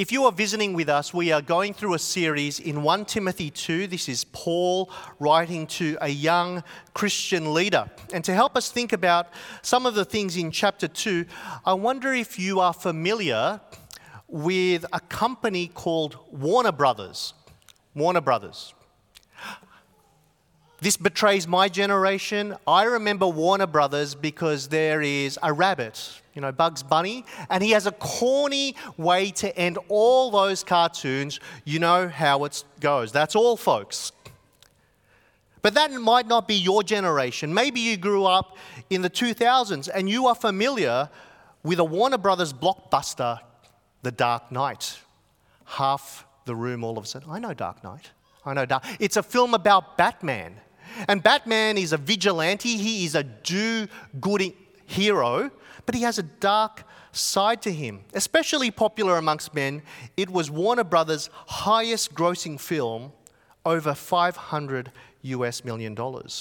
If you are visiting with us, we are going through a series in 1 Timothy 2. This is Paul writing to a young Christian leader. And to help us think about some of the things in chapter 2, I wonder if you are familiar with a company called Warner Brothers. Warner Brothers. This betrays my generation. I remember Warner Brothers because there is a rabbit, Bugs Bunny, and he has a corny way to end all those cartoons. You know how it goes. That's all, folks. But that might not be your generation. Maybe you grew up in the 2000s and you are familiar with a Warner Brothers blockbuster, The Dark Knight. Half the room all of a sudden, I know Dark Knight. It's a film about Batman. And Batman is a vigilante. He is a do-good hero, but he has a dark side to him. Especially popular amongst men, it was Warner Brothers' highest grossing film, over $500 million.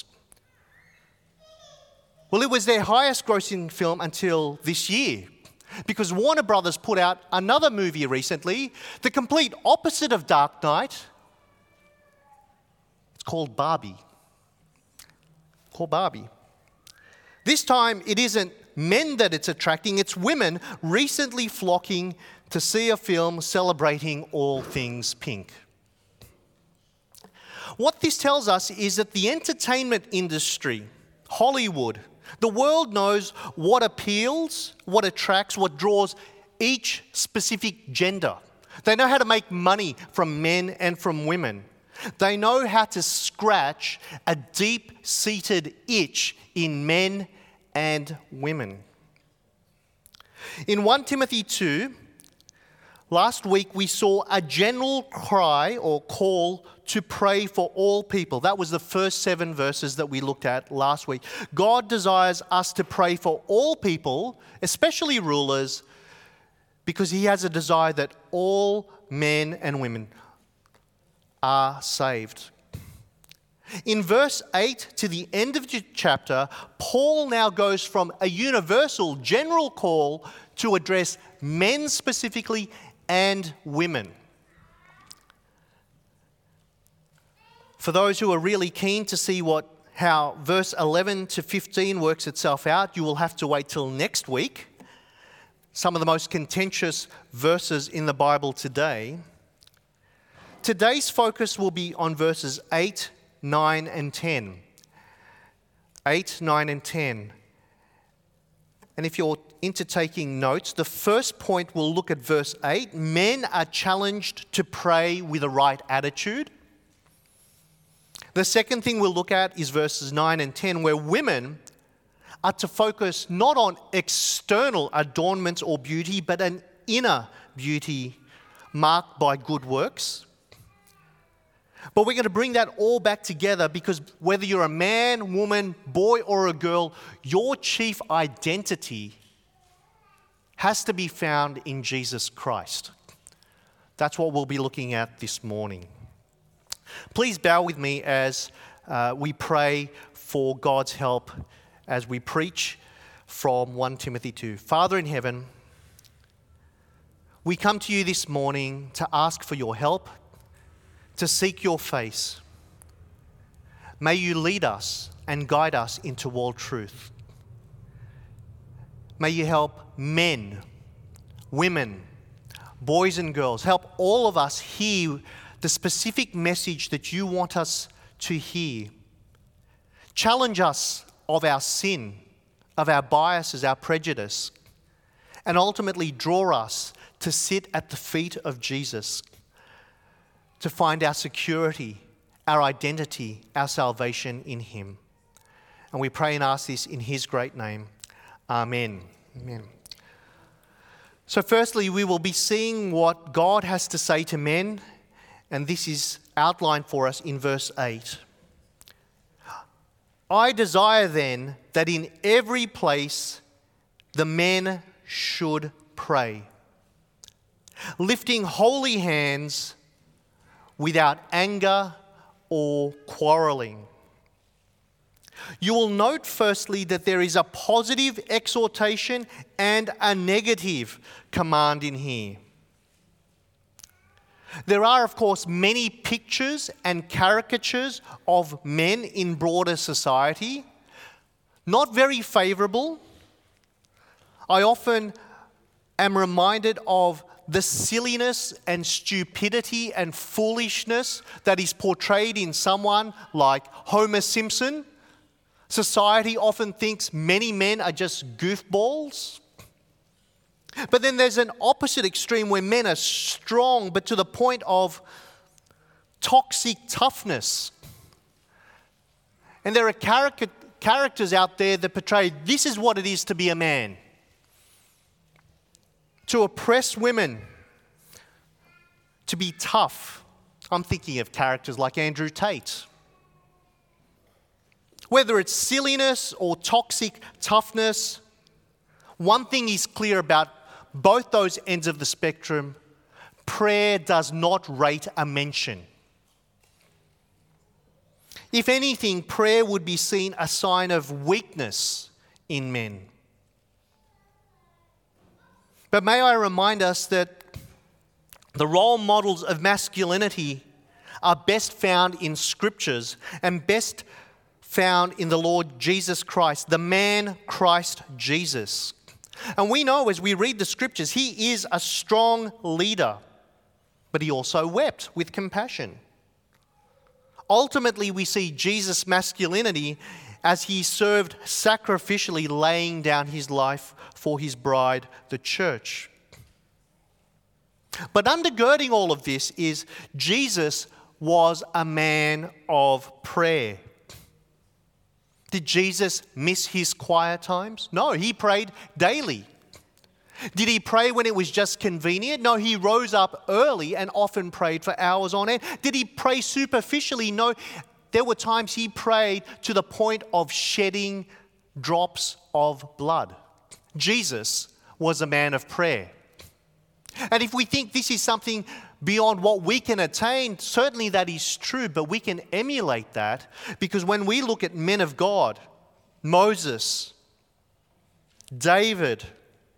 Well, it was their highest grossing film until this year, because Warner Brothers put out another movie recently, the complete opposite of Dark Knight. It's called Barbie. This time, it isn't men that it's attracting, it's women recently flocking to see a film celebrating all things pink. What this tells us is that the entertainment industry, Hollywood, the world knows what appeals, what attracts, what draws each specific gender. They know how to make money from men and from women. They know how to scratch a deep-seated itch in men and women. In 1 Timothy 2, last week we saw a general cry or call to pray for all people. That was the first 7 verses that we looked at last week. God desires us to pray for all people, especially rulers, because He has a desire that all men and women are saved. In verse 8 to the end of the chapter, Paul now goes from a universal general call to address men specifically and women. For those who are really keen to see how verse 11 to 15 works itself out, you will have to wait till next week. Some of the most contentious verses in the Bible today. Today's focus will be on verses 8, 9 and 10. 8, 9 and 10. And if you're into taking notes, the first point we'll look at verse 8. Men are challenged to pray with a right attitude. The second thing we'll look at is verses 9 and 10, where women are to focus not on external adornments or beauty, but an inner beauty marked by good works. But we're going to bring that all back together because whether you're a man, woman, boy, or a girl, your chief identity has to be found in Jesus Christ. That's what we'll be looking at this morning. Please bow with me as we pray for God's help as we preach from 1 Timothy 2. Father in heaven, we come to you this morning to ask for your help, to seek your face. May you lead us and guide us into all truth. May you help men, women, boys and girls, help all of us hear the specific message that you want us to hear. Challenge us of our sin, of our biases, our prejudice, and ultimately draw us to sit at the feet of Jesus, to find our security, our identity, our salvation in Him. And we pray and ask this in His great name. Amen. Amen. So firstly, we will be seeing what God has to say to men, and this is outlined for us in verse 8. I desire then that in every place the men should pray, lifting holy hands without anger or quarreling. You will note firstly that there is a positive exhortation and a negative command in here. There are, of course, many pictures and caricatures of men in broader society, not very favourable. I often am reminded of the silliness and stupidity and foolishness that is portrayed in someone like Homer Simpson. Society often thinks many men are just goofballs. But then there's an opposite extreme where men are strong, but to the point of toxic toughness. And there are characters out there that portray this is what it is to be a man. To oppress women, to be tough. I'm thinking of characters like Andrew Tate. Whether it's silliness or toxic toughness, one thing is clear about both those ends of the spectrum: prayer does not rate a mention. If anything, prayer would be seen a sign of weakness in men. But may I remind us that the role models of masculinity are best found in Scriptures and best found in the Lord Jesus Christ, the man Christ Jesus. And we know as we read the Scriptures, he is a strong leader, but he also wept with compassion. Ultimately, we see Jesus' masculinity as he served sacrificially, laying down his life for his bride, the church. But undergirding all of this is Jesus was a man of prayer. Did Jesus miss his quiet times? No, he prayed daily. Did he pray when it was just convenient? No, he rose up early and often prayed for hours on end. Did he pray superficially? No, there were times he prayed to the point of shedding drops of blood. Jesus was a man of prayer. And if we think this is something beyond what we can attain, certainly that is true, but we can emulate that, because when we look at men of God, Moses, David,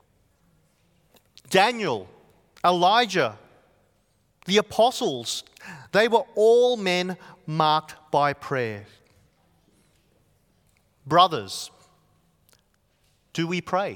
Daniel, Elijah, the apostles, they were all men marked by prayer. Brothers, do we pray?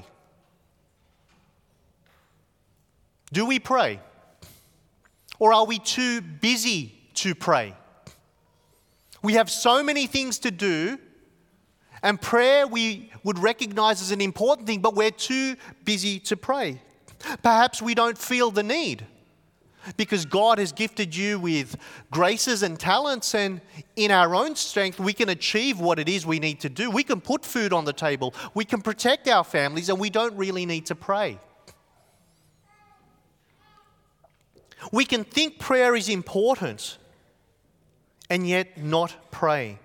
Do we pray? Or are we too busy to pray? We have so many things to do, and prayer we would recognize as an important thing, but we're too busy to pray. Perhaps we don't feel the need because God has gifted you with graces and talents, and in our own strength we can achieve what it is we need to do. We can put food on the table, we can protect our families, and we don't really need to pray. We can think prayer is important and yet not pray.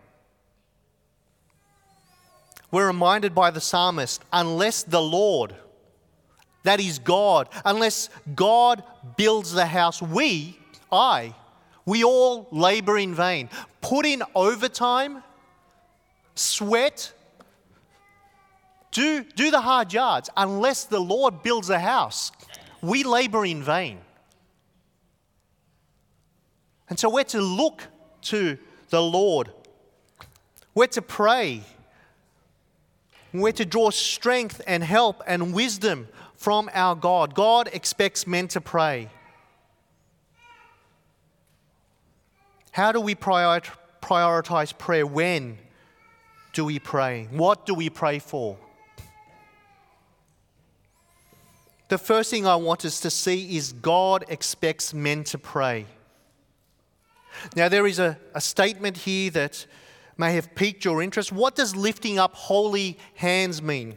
We're reminded by the psalmist, unless the Lord, that is God, unless God builds the house, we all labor in vain. Put in overtime, sweat, do the hard yards. Unless the Lord builds a house, we labor in vain. And so we're to look to the Lord. We're to pray. We're to draw strength and help and wisdom from our God. God expects men to pray. How do we prioritize prayer? When do we pray? What do we pray for? The first thing I want us to see is God expects men to pray. Now, there is a statement here that may have piqued your interest. What does lifting up holy hands mean?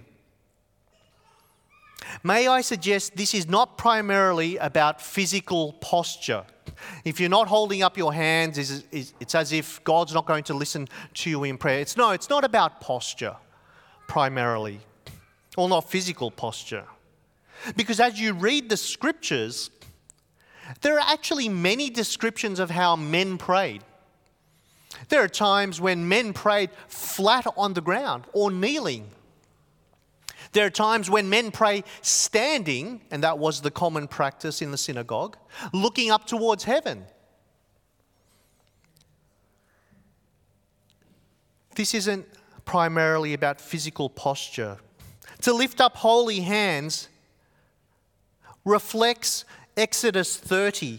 May I suggest this is not primarily about physical posture. If you're not holding up your hands, it's as if God's not going to listen to you in prayer. It's not about posture primarily, or not physical posture. Because as you read the Scriptures, there are actually many descriptions of how men prayed. There are times when men prayed flat on the ground or kneeling. There are times when men pray standing, and that was the common practice in the synagogue, looking up towards heaven. This isn't primarily about physical posture. To lift up holy hands reflects Exodus 30,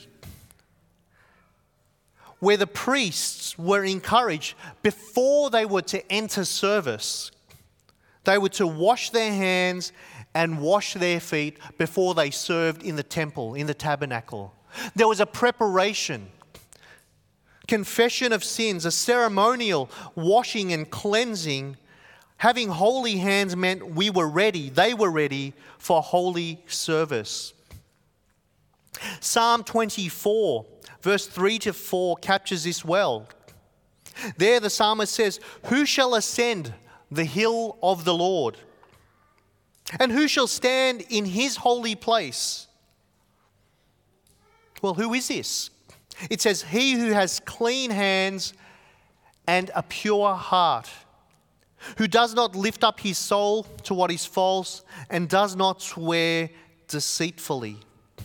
where the priests were encouraged before they were to enter service. They were to wash their hands and wash their feet before they served in the temple, in the tabernacle. There was a preparation, confession of sins, a ceremonial washing and cleansing. Having holy hands meant we were ready, they were ready for holy service. Psalm 24, verse 3 to 4 captures this well. There the psalmist says, "Who shall ascend the hill of the Lord? And who shall stand in his holy place?" Well, who is this? It says, "He who has clean hands and a pure heart, who does not lift up his soul to what is false and does not swear deceitfully."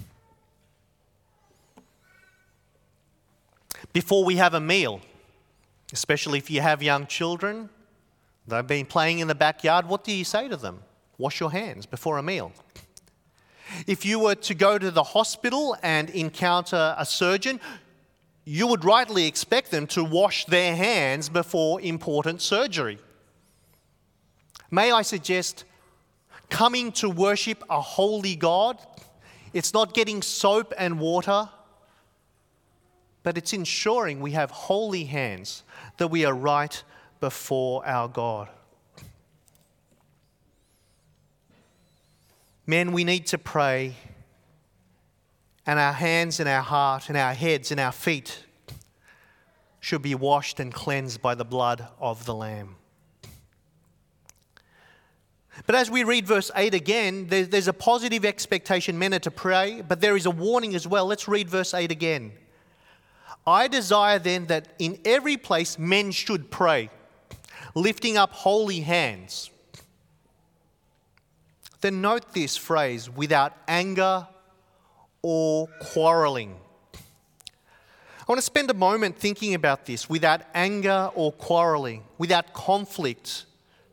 Before we have a meal, especially if you have young children, they've been playing in the backyard, what do you say to them? Wash your hands before a meal. If you were to go to the hospital and encounter a surgeon, you would rightly expect them to wash their hands before important surgery. May I suggest, coming to worship a holy God, it's not getting soap and water, but it's ensuring we have holy hands, that we are right before our God. Men, we need to pray, and our hands and our heart and our heads and our feet should be washed and cleansed by the blood of the Lamb. But as we read verse 8 again, there's a positive expectation men are to pray, but there is a warning as well. Let's read verse 8 again. "I desire then that in every place men should pray, lifting up holy hands." Then note this phrase, "without anger or quarrelling." I want to spend a moment thinking about this, without anger or quarrelling, without conflict.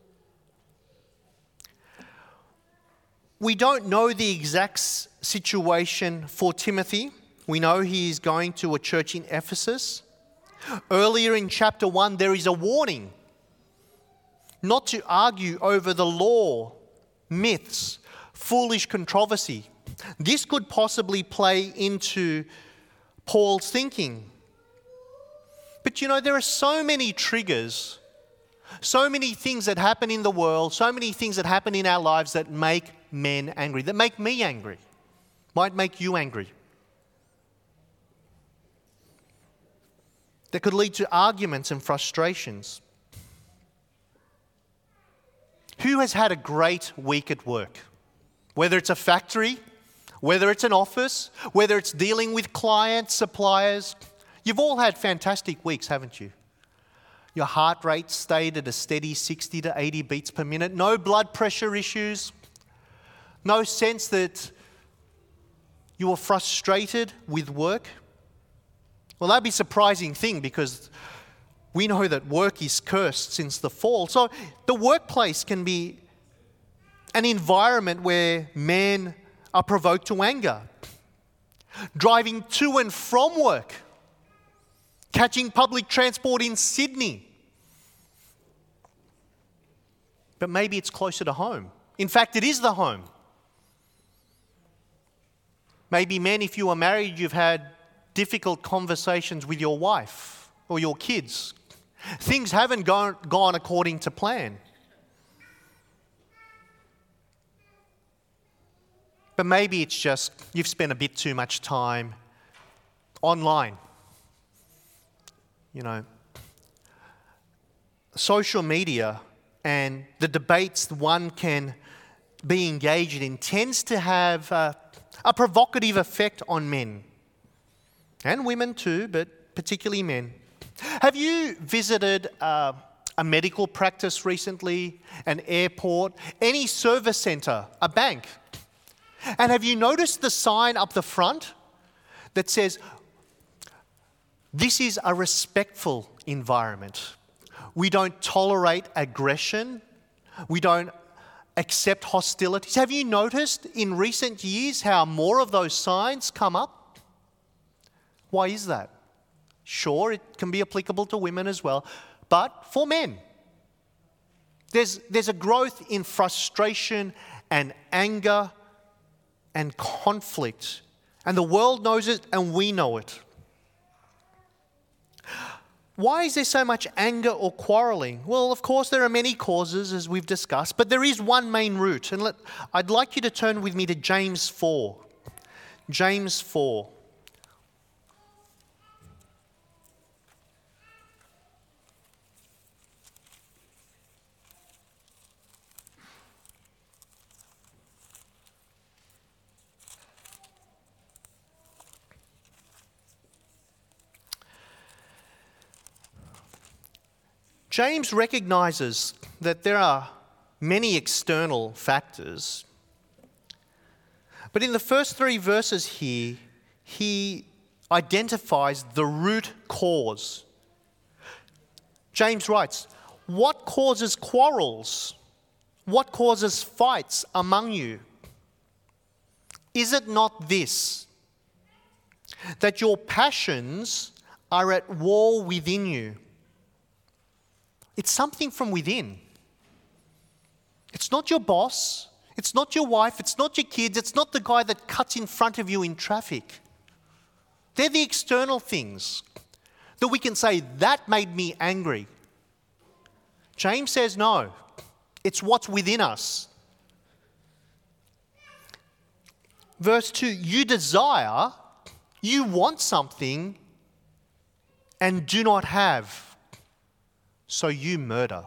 We don't know the exact situation for Timothy. We know he is going to a church in Ephesus. Earlier in chapter 1, there is a warning not to argue over the law, myths, foolish controversy. This could possibly play into Paul's thinking. But you know, there are so many triggers, so many things that happen in the world, so many things that happen in our lives that make men angry, that make me angry, might make you angry. That could lead to arguments and frustrations. Who has had a great week at work? Whether it's a factory, whether it's an office, whether it's dealing with clients, suppliers, you've all had fantastic weeks, haven't you? Your heart rate stayed at a steady 60 to 80 beats per minute, no blood pressure issues, no sense that you were frustrated with work. Well, that'd be a surprising thing because we know that work is cursed since the fall. So the workplace can be an environment where men are provoked to anger. Driving to and from work. Catching public transport in Sydney. But maybe it's closer to home. In fact, it is the home. Maybe men, if you are married, you've had difficult conversations with your wife or your kids. Things haven't gone according to plan. But maybe it's just you've spent a bit too much time online. You know, social media and the debates one can be engaged in tends to have a provocative effect on men. And women too, but particularly men. Have you visited a a medical practice recently, an airport, any service centre, a bank. And have you noticed the sign up the front that says, this is a respectful environment. We don't tolerate aggression. We don't accept hostilities. Have you noticed in recent years how more of those signs come up? Why is that? Sure, it can be applicable to women as well, but for men. There's a growth in frustration and anger and conflict. And the world knows it and we know it. Why is there so much anger or quarrelling? Well, of course, there are many causes, as we've discussed, but there is one main root. And I'd like you to turn with me to James 4. James 4. James recognizes that there are many external factors, but in the first 3 verses here, he identifies the root cause. James writes, "What causes quarrels? What causes fights among you? Is it not this, that your passions are at war within you?" It's something from within. It's not your boss. It's not your wife. It's not your kids. It's not the guy that cuts in front of you in traffic. They're the external things that we can say, that made me angry. James says no. It's what's within us. Verse 2, you desire, you want something and do not have. So you murder.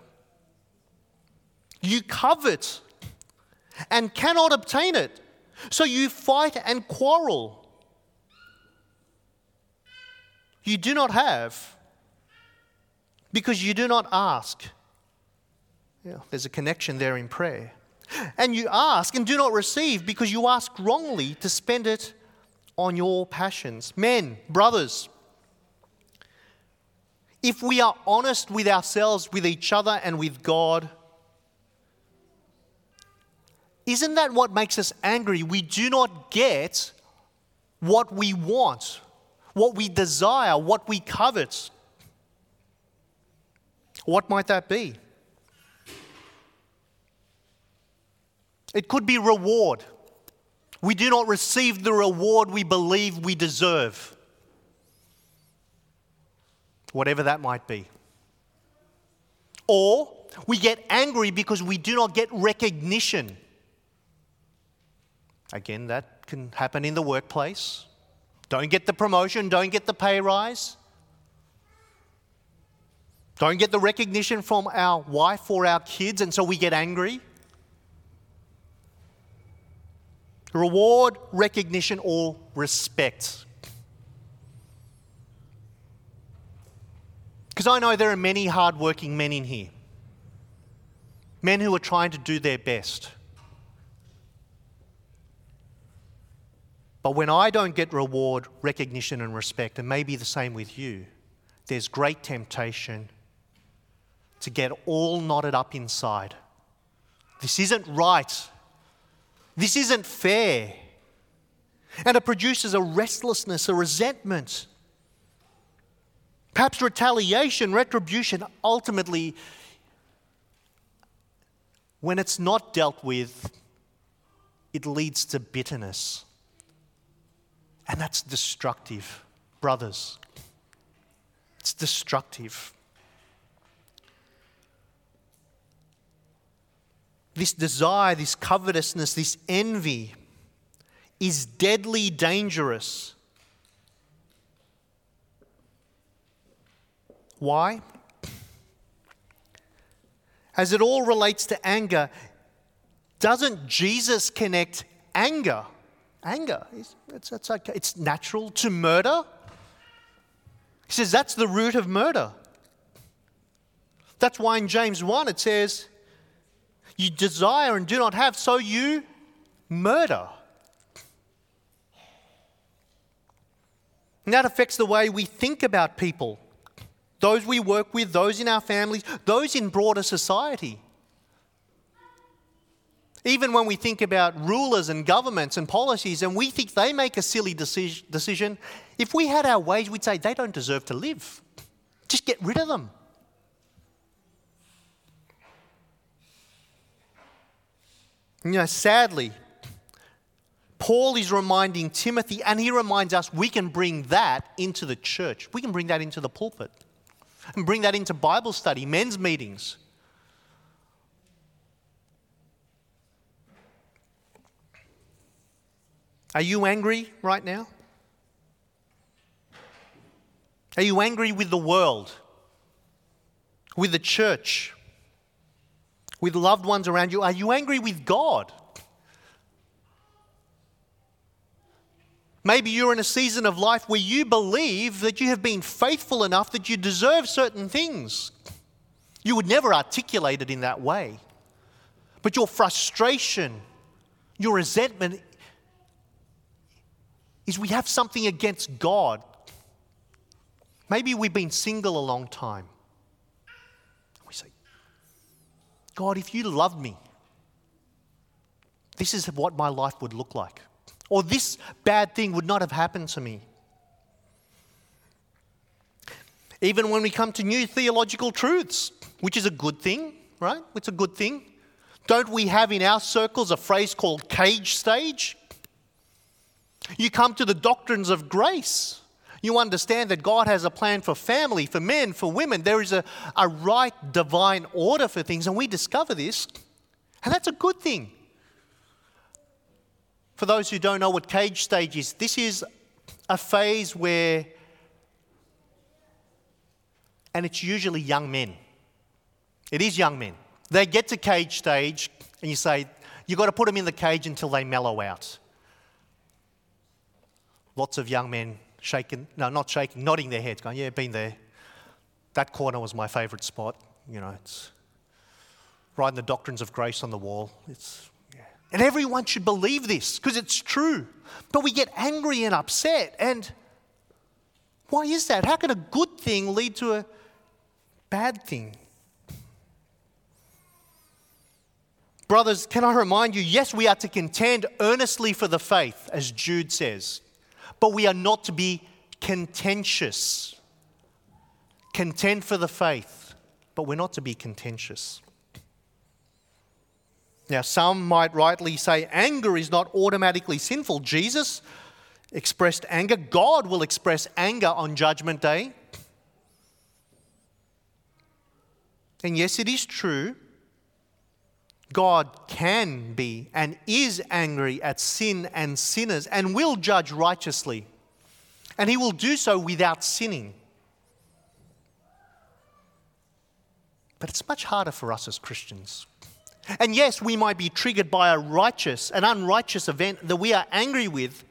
You covet and cannot obtain it. So you fight and quarrel. You do not have because you do not ask. Yeah, there's a connection there in prayer. And you ask and do not receive because you ask wrongly to spend it on your passions. Men, brothers, if we are honest with ourselves, with each other, and with God, isn't that what makes us angry? We do not get what we want, what we desire, what we covet. What might that be? It could be reward. We do not receive the reward we believe we deserve. Whatever that might be. Or we get angry because we do not get recognition. Again, that can happen in the workplace. Don't get the promotion, don't get the pay rise. Don't get the recognition from our wife or our kids, and so we get angry. Reward, recognition, or respect. Because I know there are many hardworking men in here. Men who are trying to do their best. But when I don't get reward, recognition and respect, and maybe the same with you, there's great temptation to get all knotted up inside. This isn't right. This isn't fair. And it produces a restlessness, a resentment. Perhaps retaliation, retribution. Ultimately, when it's not dealt with, it leads to bitterness. And that's destructive, brothers. It's destructive. This desire, this covetousness, this envy is deadly dangerous. Why? As it all relates to anger, doesn't Jesus connect anger? Anger, it's okay. It's natural to murder. He says that's the root of murder. That's why in James 1 it says, you desire and do not have, so you murder. And that affects the way we think about people, those we work with, those in our families, those in broader society. Even when we think about rulers and governments and policies and we think they make a silly decision, if we had our ways, we'd say they don't deserve to live. Just get rid of them. Sadly, Paul is reminding Timothy, and he reminds us we can bring that into the church. We can bring that into the pulpit and bring that into Bible study, men's meetings. Are you angry right now? Are you angry with the world, with the church, with loved ones around you? Are you angry with God? Maybe you're in a season of life where you believe that you have been faithful enough that you deserve certain things. You would never articulate it in that way. But your frustration, your resentment is we have something against God. Maybe we've been single a long time. We say, God, if you loved me, this is what my life would look like. Or this bad thing would not have happened to me. Even when we come to new theological truths, which is a good thing, right? It's a good thing. Don't we have in our circles a phrase called cage stage? You come to the doctrines of grace. You understand that God has a plan for family, for men, for women. There is a right divine order for things, and we discover this, and that's a good thing. For those who don't know what cage stage is, this is a phase where, and it's usually young men. It is young men. They get to cage stage, and you say, you've got to put them in the cage until they mellow out. Lots of young men nodding their heads, going, yeah, been there. That corner was my favourite spot. It's writing the doctrines of grace on the wall. And everyone should believe this because it's true. But we get angry and upset. And why is that? How can a good thing lead to a bad thing? Brothers, can I remind you, yes, we are to contend earnestly for the faith, as Jude says. But we are not to be contentious. Contend for the faith, but we're not to be contentious. Now, some might rightly say anger is not automatically sinful. Jesus expressed anger. God will express anger on Judgment Day. And yes, it is true. God can be and is angry at sin and sinners and will judge righteously. And he will do so without sinning. But it's much harder for us as Christians. And yes, we might be triggered by an unrighteous event that we are angry with.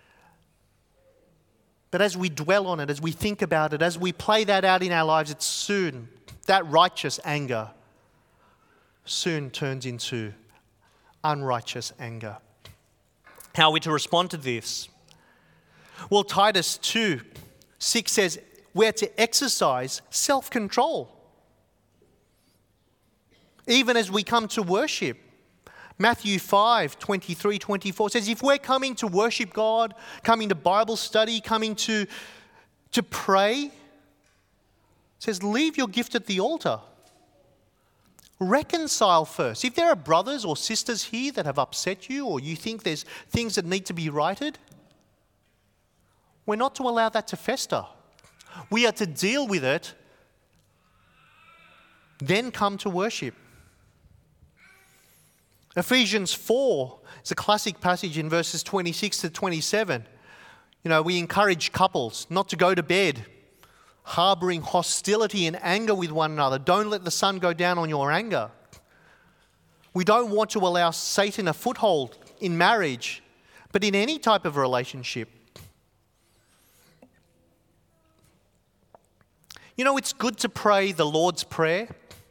But as we dwell on it, as we think about it, as we play that out in our lives, it's soon, that righteous anger soon turns into unrighteous anger. How are we to respond to this? Well, Titus 2:6 says we're to exercise self-control. Even as we come to worship. Matthew 5:23-24 says if we're coming to worship God, coming to Bible study, coming to pray, it says leave your gift at the altar. Reconcile first. If there are brothers or sisters here that have upset you or you think there's things that need to be righted, we're not to allow that to fester. We are to deal with it, then come to worship. Ephesians 4 is a classic passage in verses 26-27. We encourage couples not to go to bed harboring hostility and anger with one another. Don't let the sun go down on your anger. We don't want to allow Satan a foothold in marriage, but in any type of relationship. It's good to pray the Lord's Prayer.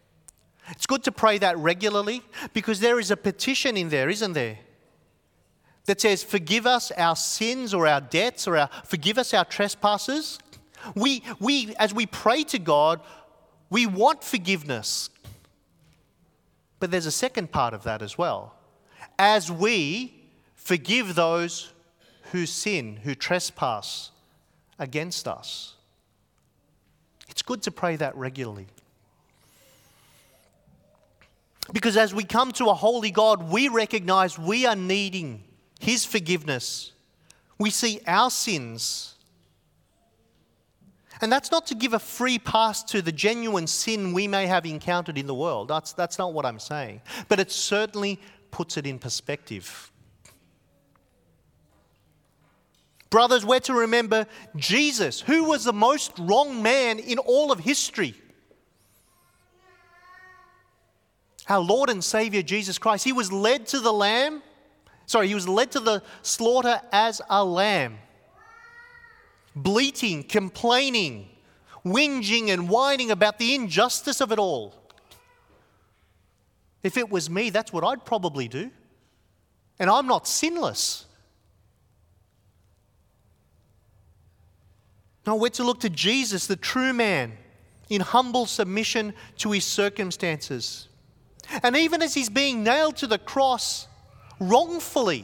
It's good to pray that regularly because there is a petition in there, isn't there? That says, forgive us our sins or our debts or forgive us our trespasses. We, as we pray to God, we want forgiveness. But there's a second part of that as well. As we forgive those who sin, who trespass against us. It's good to pray that regularly. Because as we come to a holy God, we recognize we are needing His forgiveness. We see our sins. And that's not to give a free pass to the genuine sin we may have encountered in the world. That's not what I'm saying. But it certainly puts it in perspective. Brothers, we're to remember Jesus, who was the most wrong man in all of history. Our Lord and Savior Jesus Christ, He was led to the slaughter as a lamb. Bleating, complaining, whinging and whining about the injustice of it all. If it was me, that's what I'd probably do. And I'm not sinless. No, we're to look to Jesus, the true man, in humble submission to his circumstances. And even as he's being nailed to the cross wrongfully,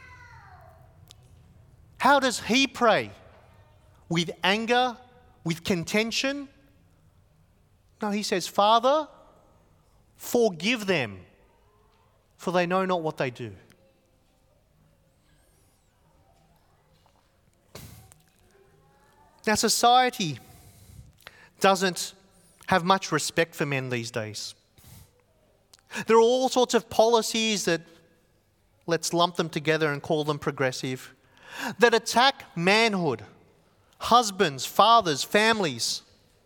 how does he pray? With anger, with contention? No, he says, Father, forgive them, for they know not what they do. Now, society doesn't have much respect for men these days. There are all sorts of policies that, let's lump them together and call them progressive, that attack manhood, husbands, fathers, families.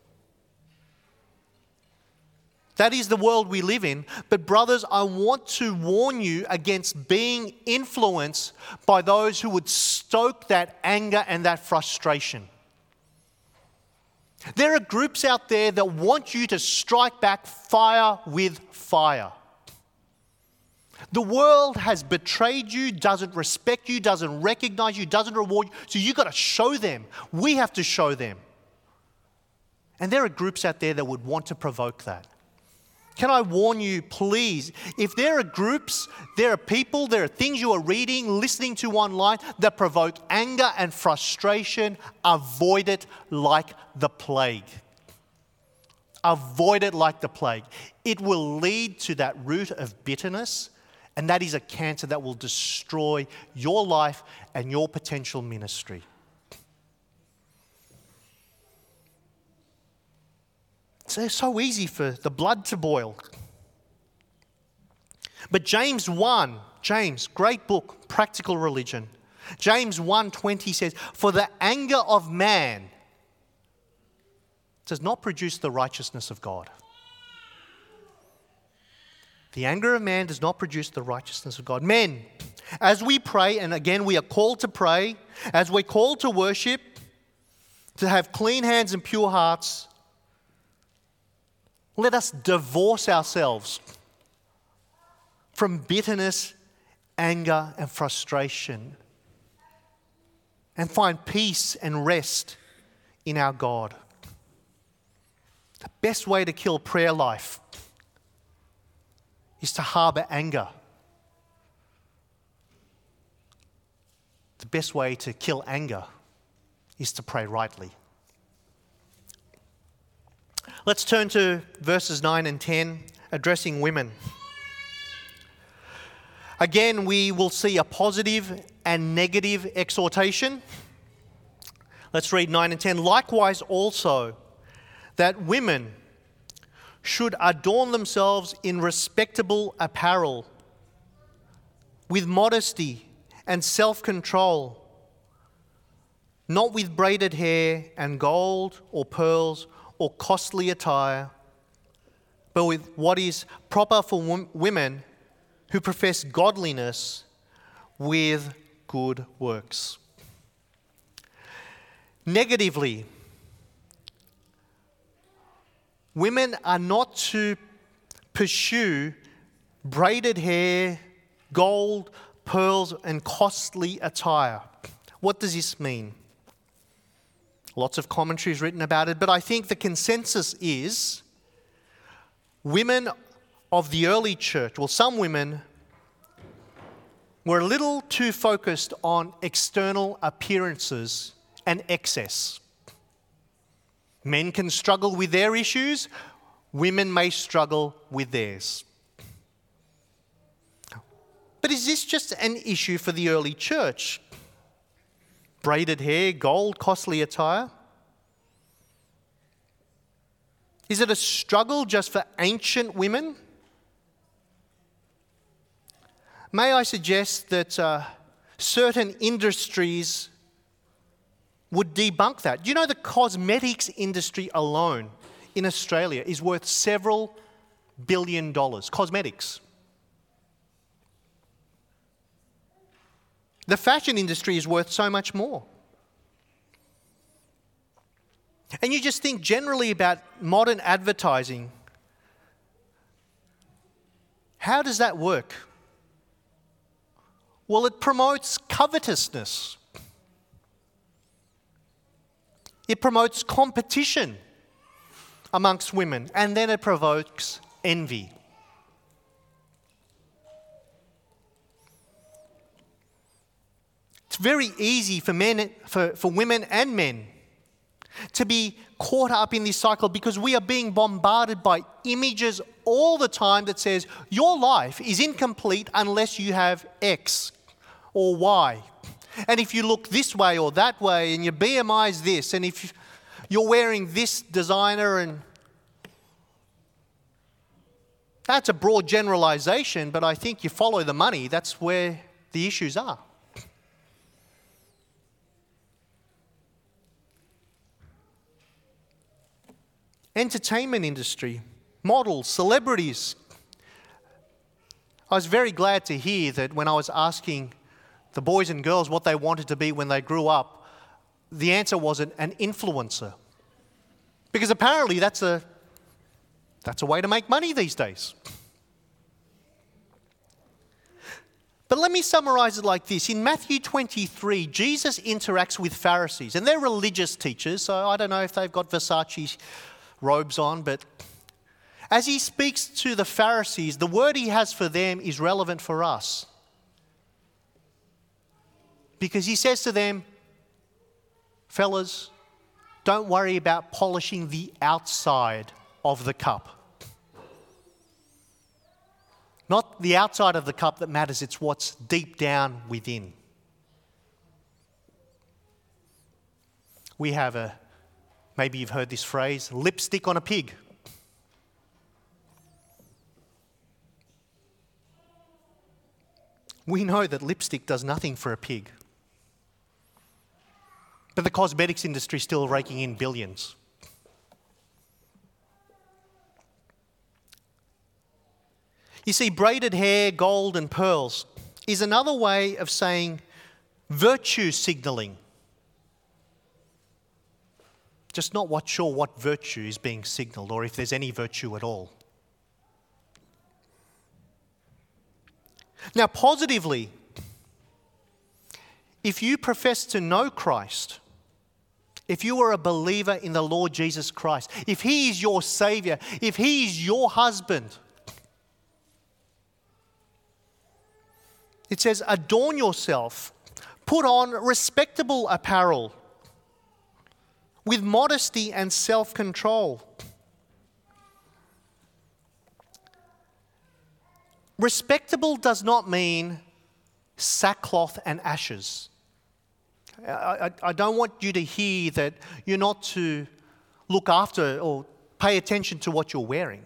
That is the world we live in. But brothers, I want to warn you against being influenced by those who would stoke that anger and that frustration. There are groups out there that want you to strike back fire with fire. The world has betrayed you, doesn't respect you, doesn't recognize you, doesn't reward you. So you've got to show them. We have to show them. And there are groups out there that would want to provoke that. Can I warn you, please, if there are groups, there are people, there are things you are reading, listening to online that provoke anger and frustration, avoid it like the plague. Avoid it like the plague. It will lead to that root of bitterness, and that is a cancer that will destroy your life and your potential ministry. It's so easy for the blood to boil. But James 1, great book, Practical Religion. James 1:20 says, for the anger of man does not produce the righteousness of God. The anger of man does not produce the righteousness of God. Men, as we pray, and again we are called to pray, as we're called to worship, to have clean hands and pure hearts, let us divorce ourselves from bitterness, anger, and frustration and find peace and rest in our God. The best way to kill prayer life is to harbor anger. The best way to kill anger is to pray rightly. Let's turn to verses 9 and 10, addressing women. Again, we will see a positive and negative exhortation. Let's read 9 and 10. Likewise also, that women should adorn themselves in respectable apparel, with modesty and self-control, not with braided hair and gold or pearls or costly attire, but with what is proper for women who profess godliness with good works. Negatively, women are not to pursue braided hair, gold, pearls, and costly attire. What does this mean? Lots of commentaries written about it, but I think the consensus is women of the early church, well, some women were a little too focused on external appearances and excess. Men can struggle with their issues, women may struggle with theirs. But is this just an issue for the early church? Braided hair, gold, costly attire? Is it a struggle just for ancient women? May I suggest that certain industries would debunk that? Do you know the cosmetics industry alone in Australia is worth several $1 billion? Cosmetics. The fashion industry is worth so much more. And you just think generally about modern advertising. How does that work? Well, it promotes covetousness. It promotes competition amongst women, and then it provokes envy. It's very easy for women and men to be caught up in this cycle because we are being bombarded by images all the time that says your life is incomplete unless you have X or Y. And if you look this way or that way and your BMI is this, and if you're wearing this designer, and that's a broad generalization, but I think you follow the money, that's where the issues are. Entertainment industry, models, celebrities. I was very glad to hear that when I was asking the boys and girls what they wanted to be when they grew up, the answer wasn't an influencer. Because apparently that's a way to make money these days. But let me summarize it like this. In Matthew 23, Jesus interacts with Pharisees, and they're religious teachers, so I don't know if they've got Versace robes on, but as he speaks to the Pharisees, the word he has for them is relevant for us. Because he says to them, fellas, don't worry about polishing the outside of the cup. Not the outside of the cup that matters, it's what's deep down within. We have maybe you've heard this phrase, lipstick on a pig. We know that lipstick does nothing for a pig. But the cosmetics industry is still raking in billions. You see, braided hair, gold and pearls is another way of saying virtue signalling. Just not sure what virtue is being signalled or if there's any virtue at all. Now, positively, if you profess to know Christ, if you are a believer in the Lord Jesus Christ, if He is your Saviour, if He is your husband, it says, adorn yourself, put on respectable apparel, with modesty and self-control. Respectable does not mean sackcloth and ashes. I don't want you to hear that you're not to look after or pay attention to what you're wearing.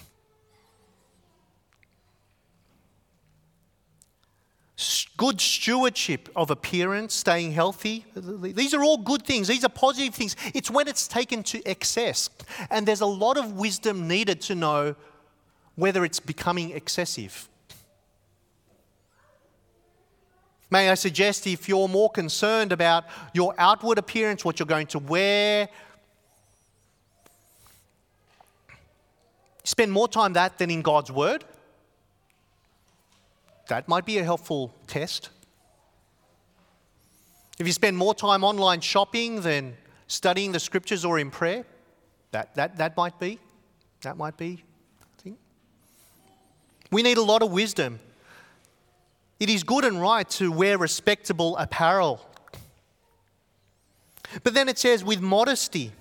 Good stewardship of appearance, staying healthy. These are all good things. These are positive things. It's when it's taken to excess. And there's a lot of wisdom needed to know whether it's becoming excessive. May I suggest, if you're more concerned about your outward appearance, what you're going to wear, spend more time that than in God's Word? That might be a helpful test. If you spend more time online shopping than studying the Scriptures or in prayer, that might be. That might be a thing. We need a lot of wisdom. It is good and right to wear respectable apparel. But then it says with modesty.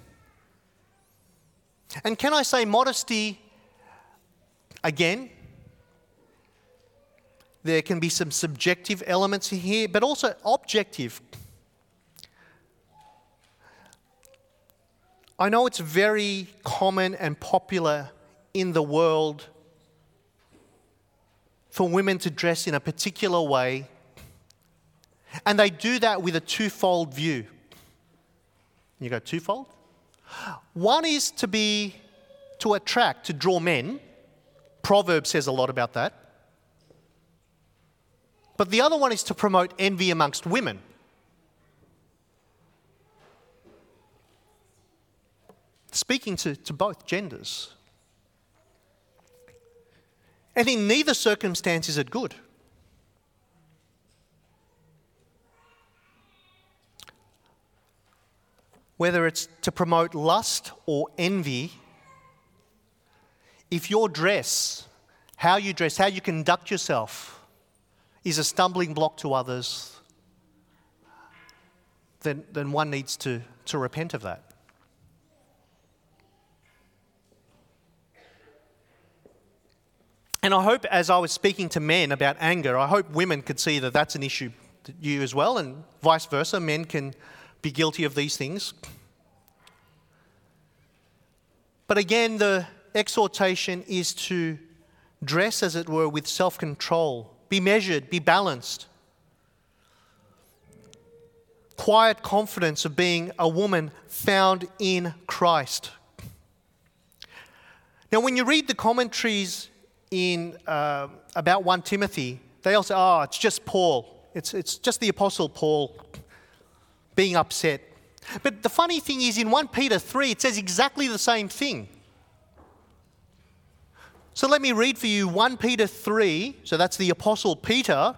And can I say modesty, again, there can be some subjective elements here, but also objective. I know it's very common and popular in the world for women to dress in a particular way, and they do that with a twofold view. You go, twofold? One is to attract, to draw men. Proverbs says a lot about that. But the other one is to promote envy amongst women. Speaking to both genders. And in neither circumstance is it good. Whether it's to promote lust or envy, if your dress, how you conduct yourself, is a stumbling block to others, then one needs to repent of that. And I hope, as I was speaking to men about anger, I hope women could see that that's an issue to you as well, and vice versa. Men can be guilty of these things. But again, the exhortation is to dress, as it were, with self-control. Be measured, be balanced. Quiet confidence of being a woman found in Christ. Now, when you read the commentaries in about 1 Timothy, they all say, it's just Paul. It's just the Apostle Paul being upset. But the funny thing is, in 1 Peter 3, it says exactly the same thing. So let me read for you 1 Peter 3, so that's the Apostle Peter.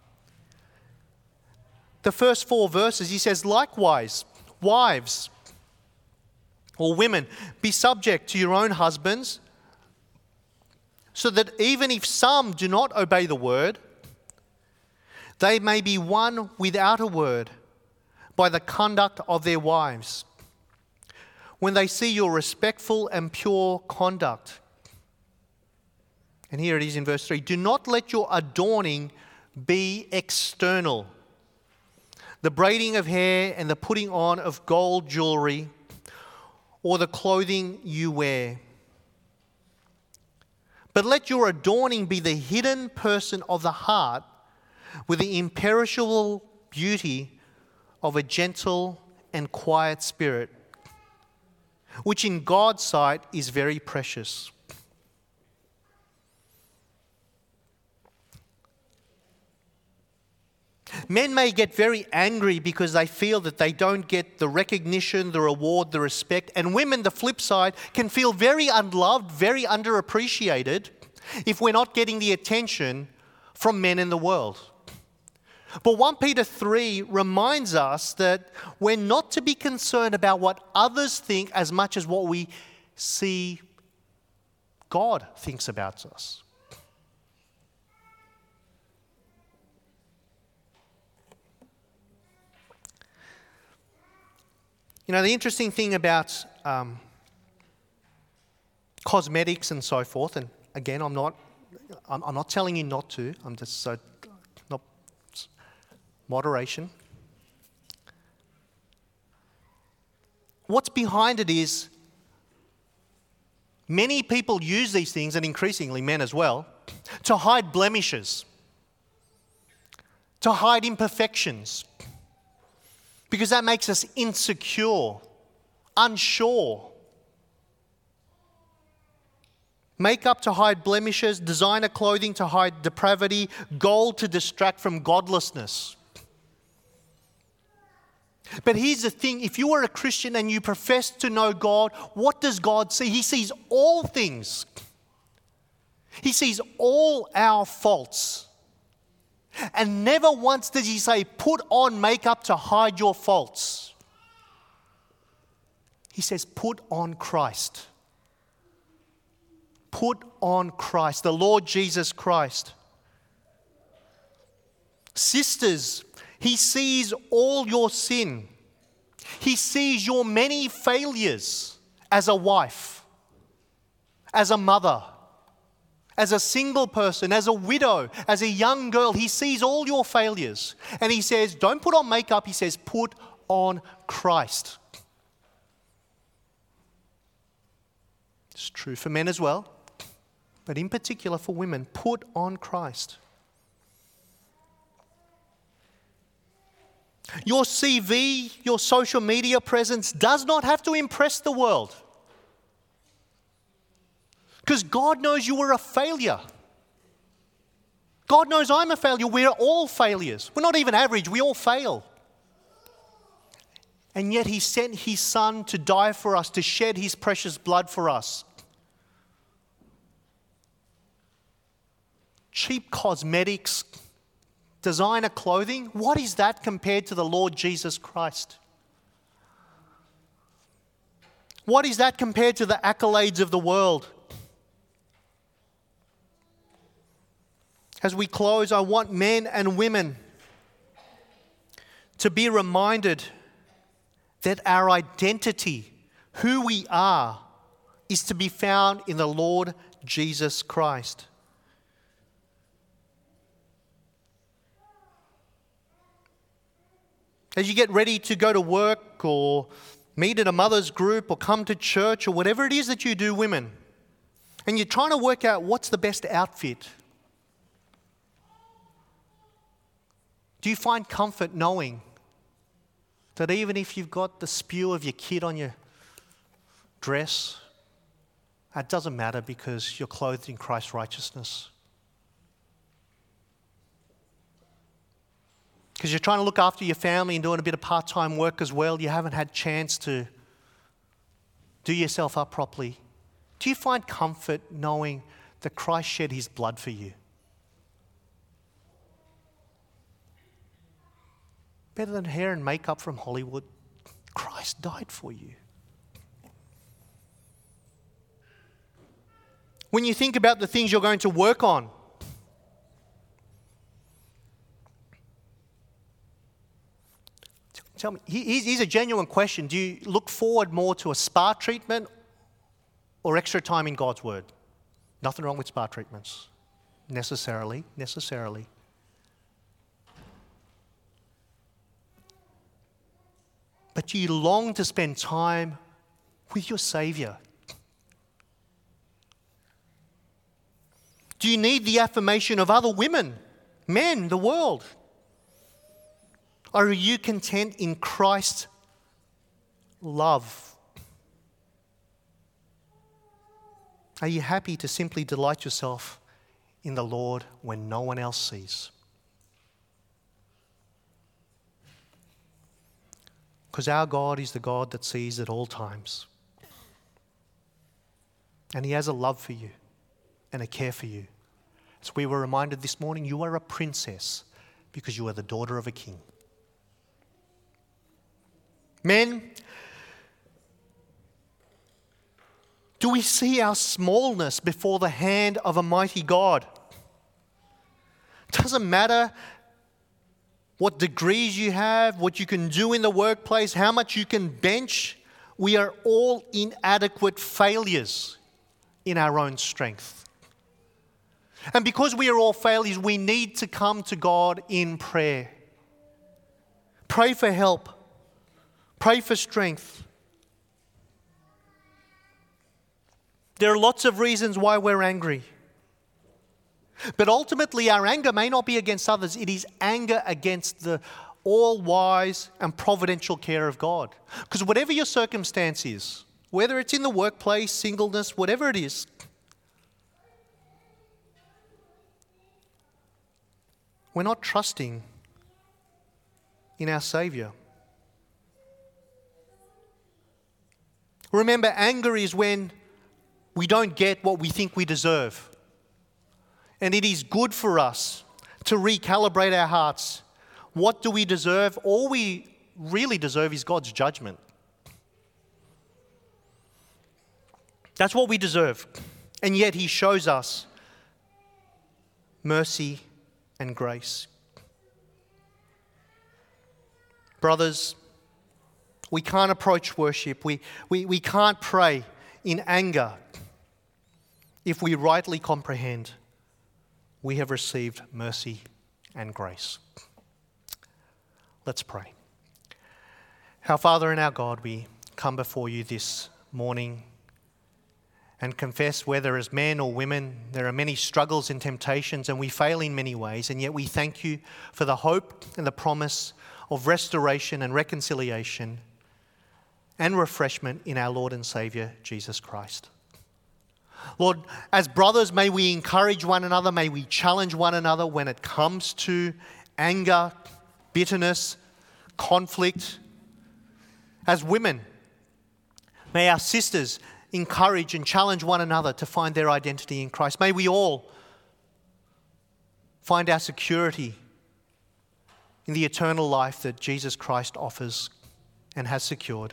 The first 4 verses, he says, likewise, wives or women, be subject to your own husbands, so that even if some do not obey the word, they may be won without a word by the conduct of their wives, when they see your respectful and pure conduct. And here it is in verse 3. Do not let your adorning be external, the braiding of hair and the putting on of gold jewelry, or the clothing you wear. But let your adorning be the hidden person of the heart, with the imperishable beauty of a gentle and quiet spirit, which in God's sight is very precious. Men may get very angry because they feel that they don't get the recognition, the reward, the respect. And women, the flip side, can feel very unloved, very underappreciated if we're not getting the attention from men in the world. But 1 Peter 3 reminds us that we're not to be concerned about what others think as much as what we see God thinks about us. You know, the interesting thing about cosmetics and so forth, and again, I'm not telling you not to. I'm just not moderation. What's behind it is many people use these things, and increasingly men as well, to hide blemishes, to hide imperfections. Because that makes us insecure, unsure. Makeup to hide blemishes, designer clothing to hide depravity, gold to distract from godlessness. But here's the thing, if you are a Christian and you profess to know God, what does God see? He sees all things. He sees all our faults. And never once does he say, put on makeup to hide your faults. He says, put on Christ. Put on Christ, the Lord Jesus Christ. Sisters, he sees all your sin. He sees your many failures as a wife, as a mother, as a single person, as a widow, as a young girl. He sees all your failures. And he says, don't put on makeup. He says, put on Christ. It's true for men as well, but in particular for women, put on Christ. Your CV, your social media presence does not have to impress the world. Because God knows you were a failure. God knows I'm a failure. We're all failures. We're not even average. We all fail. And yet he sent his Son to die for us, to shed his precious blood for us. Cheap cosmetics, designer clothing, what is that compared to the Lord Jesus Christ? What is that compared to the accolades of the world? As we close, I want men and women to be reminded that our identity, who we are, is to be found in the Lord Jesus Christ. As you get ready to go to work or meet at a mother's group or come to church or whatever it is that you do, women, and you're trying to work out what's the best outfit, do you find comfort knowing that even if you've got the spew of your kid on your dress, that doesn't matter because you're clothed in Christ's righteousness? Because you're trying to look after your family and doing a bit of part-time work as well. You haven't had a chance to do yourself up properly. Do you find comfort knowing that Christ shed his blood for you? Better than hair and makeup from Hollywood, Christ died for you. When you think about the things you're going to work on, tell me, here's a genuine question. Do you look forward more to a spa treatment or extra time in God's Word? Nothing wrong with spa treatments, necessarily. But do you long to spend time with your Saviour? Do you need the affirmation of other women, men, the world? Or are you content in Christ's love? Are you happy to simply delight yourself in the Lord when no one else sees? Because our God is the God that sees at all times. And he has a love for you and a care for you. As we were reminded this morning, you are a princess because you are the daughter of a king. Men, do we see our smallness before the hand of a mighty God? Doesn't matter what degrees you have, what you can do in the workplace, how much you can bench. We are all inadequate failures in our own strength. And because we are all failures, we need to come to God in prayer. Pray for help. Pray for strength. There are lots of reasons why we're angry. But ultimately, our anger may not be against others. It is anger against the all-wise and providential care of God. Because whatever your circumstance is, whether it's in the workplace, singleness, whatever it is, we're not trusting in our Saviour. Remember, anger is when we don't get what we think we deserve. And it is good for us to recalibrate our hearts. What do we deserve? All we really deserve is God's judgment. That's what we deserve. And yet He shows us mercy and grace. Brothers, we can't approach worship. We can't pray in anger if we rightly comprehend we have received mercy and grace. Let's pray. Our Father and our God, we come before you this morning and confess, whether as men or women, there are many struggles and temptations, and we fail in many ways, and yet we thank you for the hope and the promise of restoration and reconciliation and refreshment in our Lord and Saviour, Jesus Christ. Lord, as brothers, may we encourage one another, may we challenge one another when it comes to anger, bitterness, conflict. As women, may our sisters encourage and challenge one another to find their identity in Christ. May we all find our security in the eternal life that Jesus Christ offers and has secured.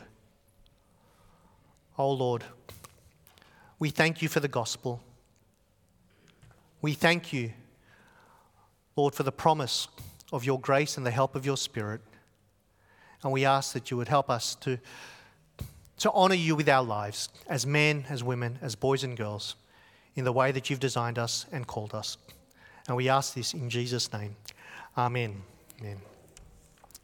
Oh Lord, we thank you for the gospel. We thank you, Lord, for the promise of your grace and the help of your Spirit. And we ask that you would help us to honour you with our lives as men, as women, as boys and girls, in the way that you've designed us and called us. And we ask this in Jesus' name. Amen. Amen.